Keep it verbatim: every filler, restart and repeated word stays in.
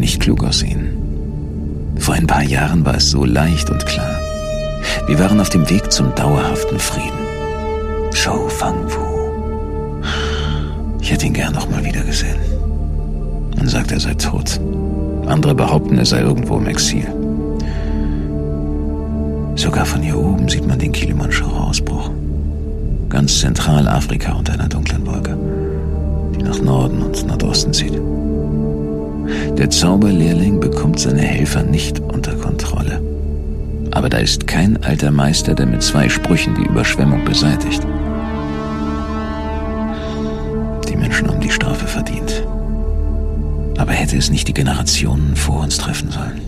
nicht klug aus ihnen. Vor ein paar Jahren war es so leicht und klar. Wir waren auf dem Weg zum dauerhaften Frieden. Shou Fangwu. Ich hätte ihn gern noch mal wieder gesehen. Man sagt, er sei tot. Andere behaupten, er sei irgendwo im Exil. Sogar von hier oben sieht man den Kilimanjaro-Ausbruch. Ganz Zentralafrika unter einer dunklen Wolke, die nach Norden und Nordosten zieht. Der Zauberlehrling bekommt seine Helfer nicht unter Kontrolle. Aber da ist kein alter Meister, der mit zwei Sprüchen die Überschwemmung beseitigt. Die Menschen haben die Strafe verdient. Aber hätte es nicht die Generationen vor uns treffen sollen?